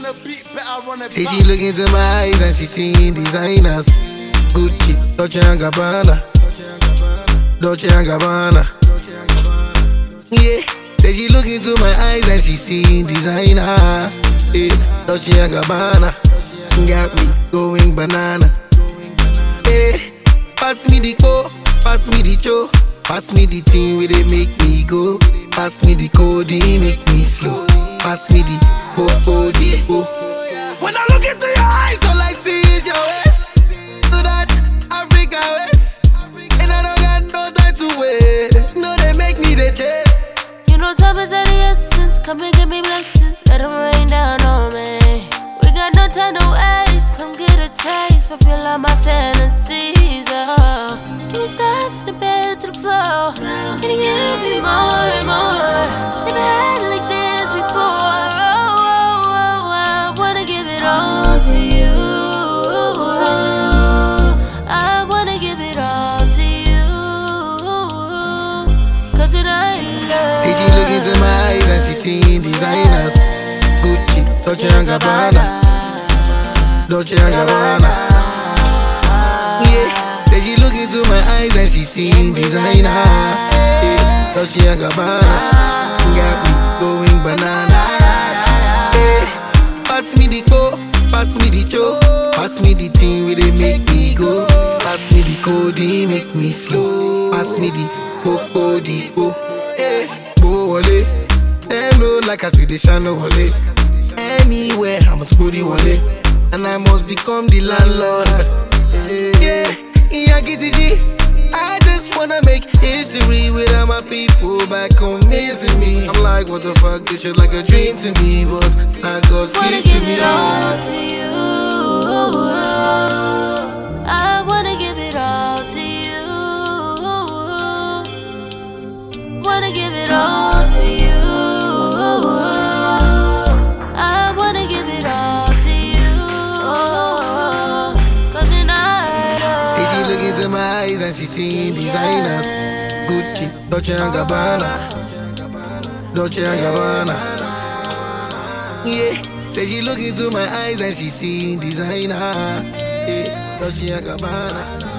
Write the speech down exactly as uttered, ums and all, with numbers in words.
the beat, better run it Say back. she look into my eyes and she seen designers. Gucci, Dolce and Gabbana, Dolce and Gabbana. Yeah, say she look into my eyes and she seen designer. Yeah, Dolce and Gabbana got me going banana. Yeah, pass me the co, pass me the cho, pass me the thing where they make me go. Pass me the code, make me slow. Pass me the co, the co. When I look into your eyes, all I see is your waist. Do that Africa waist, and I don't got no time to wait. No, they make me the chase. You know time is of the essence. Come and give me blessings. Let them rain down on me. We got no time to waste. Come get a taste. Fulfill all my fantasies. Oh. Can you start from the bed to the floor? Can you give me more and more? Never had it like this before. Oh, oh, oh, I wanna give it all to you. I wanna give it all to you. Cause tonight love. Say she look into my eyes and she seen designers. Gucci, Dolce and Gabbana, Dolce and Gabbana. Yeah, say she look into my eyes and she seen designer. Yeah, Dolce and Gabbana got me going banana. Yeah, pass me the co, pass me the cho, pass me the thing where they make me go. Pass me the code, make me slow. Pass me the co, the co. Yeah, go wale. Them know like I speak the channel wale. Anywhere I must go the wale, and I must become the landlord. Yeah, yeah, G T G. I just wanna make history with all my people back home missing me. I'm like, what the fuck, this shit like a dream to me, but I God's Wanna gift to give me. it all to you. I wanna give it all to you. Wanna give it all to you. I wanna give it all to you. Cause tonight oh. Say she look into my eyes and she seen designers. Gucci, Dolce and Gabbana, Dolce and Gabbana. Yeah, say she look into my eyes and she seen designer. Yeah, Dolce and Gabbana.